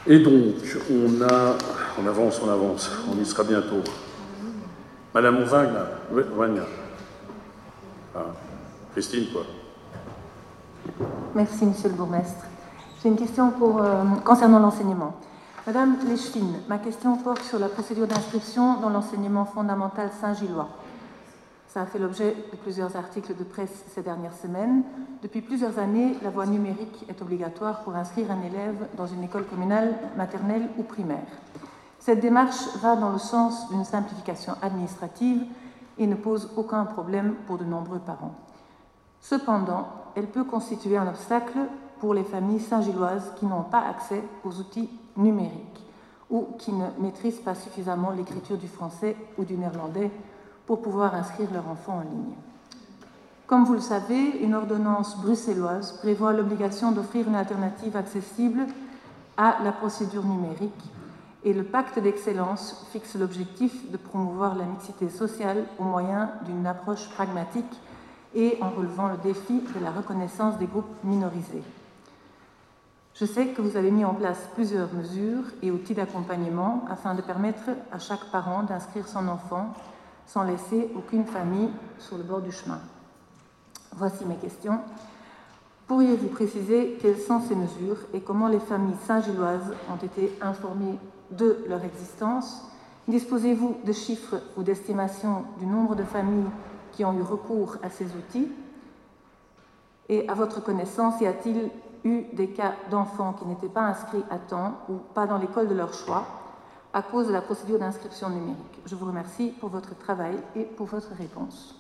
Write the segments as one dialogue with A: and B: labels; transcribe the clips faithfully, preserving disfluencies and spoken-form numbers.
A: Et donc, on a... On avance, on avance, on y sera bientôt. Madame Wagner, Wagner. Ah, Christine, quoi.
B: Merci, Monsieur le bourgmestre. J'ai une question pour, euh, concernant l'enseignement. Madame Leschfin, ma question porte sur la procédure d'inscription dans l'enseignement fondamental saint-gillois. Ça a fait l'objet de plusieurs articles de presse ces dernières semaines. Depuis plusieurs années, la voie numérique est obligatoire pour inscrire un élève dans une école communale, maternelle ou primaire. Cette démarche va dans le sens d'une simplification administrative et ne pose aucun problème pour de nombreux parents. Cependant, elle peut constituer un obstacle pour les familles saint-gilloises qui n'ont pas accès aux outils numériques ou qui ne maîtrisent pas suffisamment l'écriture du français ou du néerlandais pour pouvoir inscrire leur enfant en ligne. Comme vous le savez, une ordonnance bruxelloise prévoit l'obligation d'offrir une alternative accessible à la procédure numérique et le pacte d'excellence fixe l'objectif de promouvoir la mixité sociale au moyen d'une approche pragmatique et en relevant le défi de la reconnaissance des groupes minorisés. Je sais que vous avez mis en place plusieurs mesures et outils d'accompagnement afin de permettre à chaque parent d'inscrire son enfant sans laisser aucune famille sur le bord du chemin. Voici mes questions. Pourriez-vous préciser quelles sont ces mesures et comment les familles saint-gilloises ont été informées de leur existence? Disposez-vous de chiffres ou d'estimations du nombre de familles qui ont eu recours à ces outils? Et à votre connaissance, y a-t-il eu des cas d'enfants qui n'étaient pas inscrits à temps ou pas dans l'école de leur choix à cause de la procédure d'inscription numérique? Je vous remercie pour votre travail et pour votre réponse.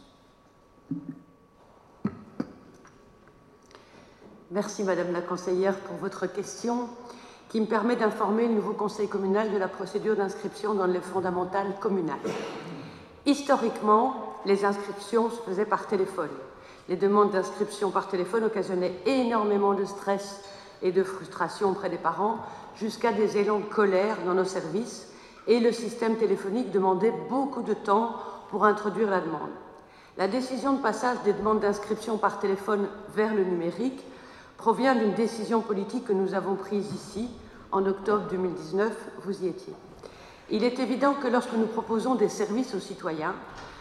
C: Merci Madame la conseillère pour votre question qui me permet d'informer le nouveau conseil communal de la procédure d'inscription dans les fondamentales communales. Historiquement, les inscriptions se faisaient par téléphone. Les demandes d'inscription par téléphone occasionnaient énormément de stress et de frustration auprès des parents, jusqu'à des élans de colère dans nos services, et le système téléphonique demandait beaucoup de temps pour introduire la demande. La décision de passage des demandes d'inscription par téléphone vers le numérique provient d'une décision politique que nous avons prise ici, en octobre deux mille dix-neuf, vous y étiez. Il est évident que lorsque nous proposons des services aux citoyens,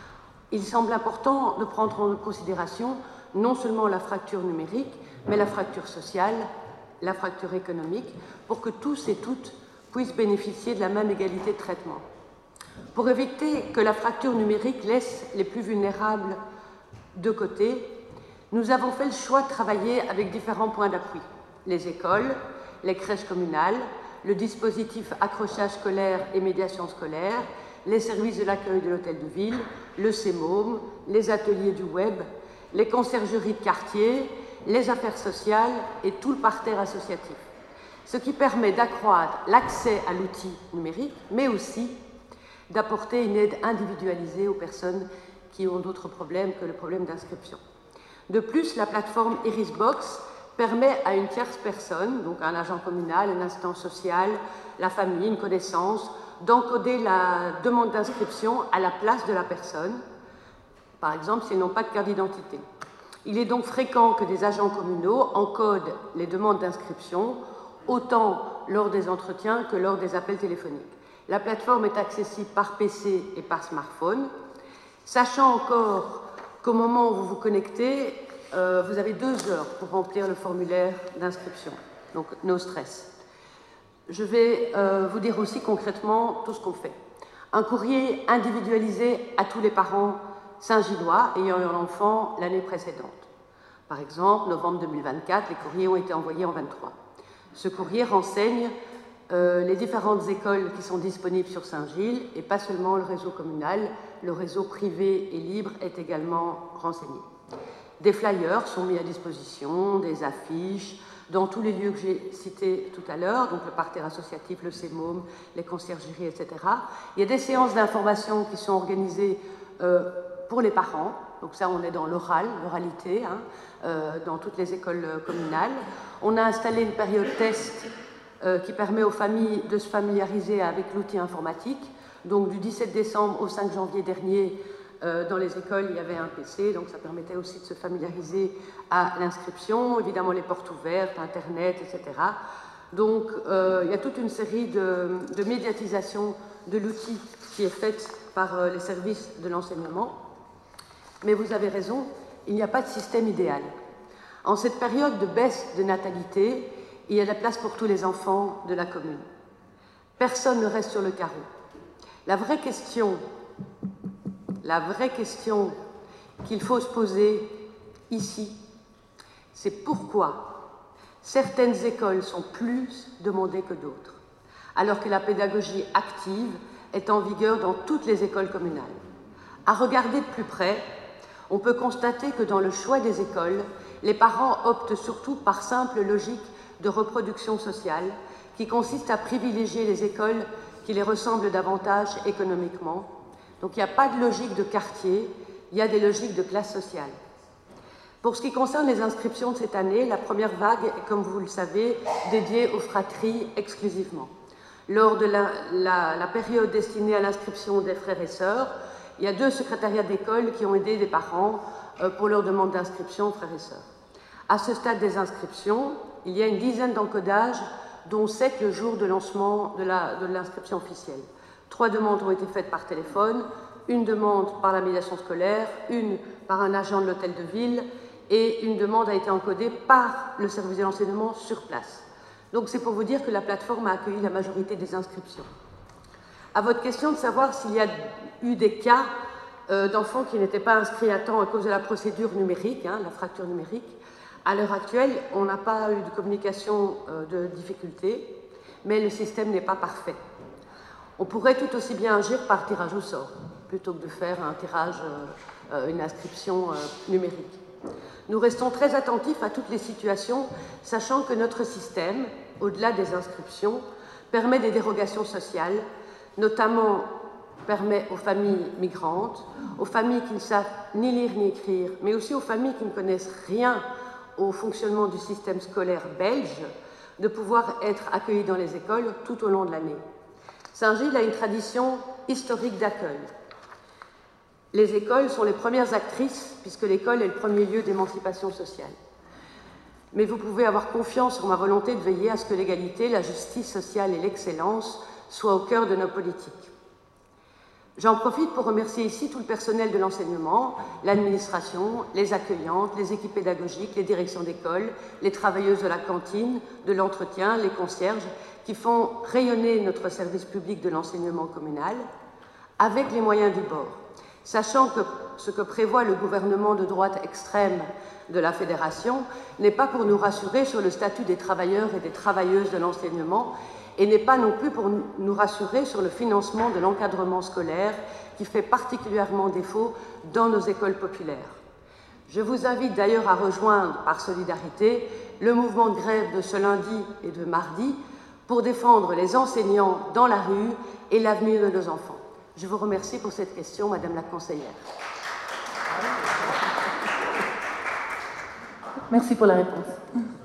C: il semble important de prendre en considération non seulement la fracture numérique, mais la fracture sociale, la fracture économique, pour que tous et toutes puissent bénéficier de la même égalité de traitement. Pour éviter que la fracture numérique laisse les plus vulnérables de côté, nous avons fait le choix de travailler avec différents points d'appui. Les écoles, les crèches communales, le dispositif accrochage scolaire et médiation scolaire, les services de l'accueil de l'hôtel de ville, le C E M O M, les ateliers du web, les conciergeries de quartier, les affaires sociales et tout le parterre associatif. Ce qui permet d'accroître l'accès à l'outil numérique, mais aussi d'apporter une aide individualisée aux personnes qui ont d'autres problèmes que le problème d'inscription. De plus, la plateforme Irisbox permet à une tierce personne, donc un agent communal, une instance sociale, la famille, une connaissance, d'encoder la demande d'inscription à la place de la personne, par exemple s'ils n'ont pas de carte d'identité. Il est donc fréquent que des agents communaux encodent les demandes d'inscription autant lors des entretiens que lors des appels téléphoniques. La plateforme est accessible par P C et par smartphone. Sachant encore qu'au moment où vous vous connectez, euh, vous avez deux heures pour remplir le formulaire d'inscription, donc no stress. Je vais euh, vous dire aussi concrètement tout ce qu'on fait. Un courrier individualisé à tous les parents saint-gillois ayant eu un enfant l'année précédente. Par exemple, novembre deux mille vingt-quatre, les courriers ont été envoyés en vingt-trois. Ce courrier renseigne euh, les différentes écoles qui sont disponibles sur Saint-Gilles et pas seulement le réseau communal, le réseau privé et libre est également renseigné. Des flyers sont mis à disposition, des affiches, dans tous les lieux que j'ai cités tout à l'heure, donc le parterre associatif, le C E M O M, les conciergeries, et cetera. Il y a des séances d'information qui sont organisées euh, pour les parents, donc ça on est dans l'oral, l'oralité, hein, euh, dans toutes les écoles euh, communales. On a installé une période test euh, qui permet aux familles de se familiariser avec l'outil informatique. Donc du dix-sept décembre au cinq janvier dernier, Euh, dans les écoles, il y avait un P C, donc ça permettait aussi de se familiariser à l'inscription, évidemment les portes ouvertes, Internet, et cetera. Donc, euh, il y a toute une série de, de médiatisation de l'outil qui est faite par euh, les services de l'enseignement. Mais vous avez raison, il n'y a pas de système idéal. En cette période de baisse de natalité, il y a de la place pour tous les enfants de la commune. Personne ne reste sur le carreau. La vraie question, la vraie question qu'il faut se poser ici, c'est pourquoi certaines écoles sont plus demandées que d'autres, alors que la pédagogie active est en vigueur dans toutes les écoles communales. À regarder de plus près, on peut constater que dans le choix des écoles, les parents optent surtout par simple logique de reproduction sociale, qui consiste à privilégier les écoles qui les ressemblent davantage économiquement. Donc il n'y a pas de logique de quartier, il y a des logiques de classe sociale. Pour ce qui concerne les inscriptions de cette année, la première vague est, comme vous le savez, dédiée aux fratries exclusivement. Lors de la, la, la période destinée à l'inscription des frères et sœurs, il y a deux secrétariats d'école qui ont aidé les parents euh, pour leur demande d'inscription aux frères et sœurs. À ce stade des inscriptions, il y a une dizaine d'encodages, dont sept le jour de lancement de l'inscription officielle. Trois demandes ont été faites par téléphone, une demande par la médiation scolaire, une par un agent de l'hôtel de ville et une demande a été encodée par le service de l'enseignement sur place. Donc c'est pour vous dire que la plateforme a accueilli la majorité des inscriptions. À votre question de savoir s'il y a eu des cas euh, d'enfants qui n'étaient pas inscrits à temps à cause de la procédure numérique, hein, la fracture numérique, à l'heure actuelle, on n'a pas eu de communication euh, de difficulté, mais le système n'est pas parfait. On pourrait tout aussi bien agir par tirage au sort, plutôt que de faire un tirage, euh, une inscription euh, numérique. Nous restons très attentifs à toutes les situations, sachant que notre système, au-delà des inscriptions, permet des dérogations sociales, notamment permet aux familles migrantes, aux familles qui ne savent ni lire ni écrire, mais aussi aux familles qui ne connaissent rien au fonctionnement du système scolaire belge, de pouvoir être accueillis dans les écoles tout au long de l'année. Saint-Gilles a une tradition historique d'accueil. Les écoles sont les premières actrices, puisque l'école est le premier lieu d'émancipation sociale. Mais vous pouvez avoir confiance en ma volonté de veiller à ce que l'égalité, la justice sociale et l'excellence soient au cœur de nos politiques. J'en profite pour remercier ici tout le personnel de l'enseignement, l'administration, les accueillantes, les équipes pédagogiques, les directions d'école, les travailleuses de la cantine, de l'entretien, les concierges, qui font rayonner notre service public de l'enseignement communal avec les moyens du bord, sachant que ce que prévoit le gouvernement de droite extrême de la Fédération n'est pas pour nous rassurer sur le statut des travailleurs et des travailleuses de l'enseignement, et n'est pas non plus pour nous rassurer sur le financement de l'encadrement scolaire qui fait particulièrement défaut dans nos écoles populaires. Je vous invite d'ailleurs à rejoindre par solidarité le mouvement de grève de ce lundi et de mardi pour défendre les enseignants dans la rue et l'avenir de nos enfants. Je vous remercie pour cette question, Madame la conseillère.
B: Merci pour la réponse.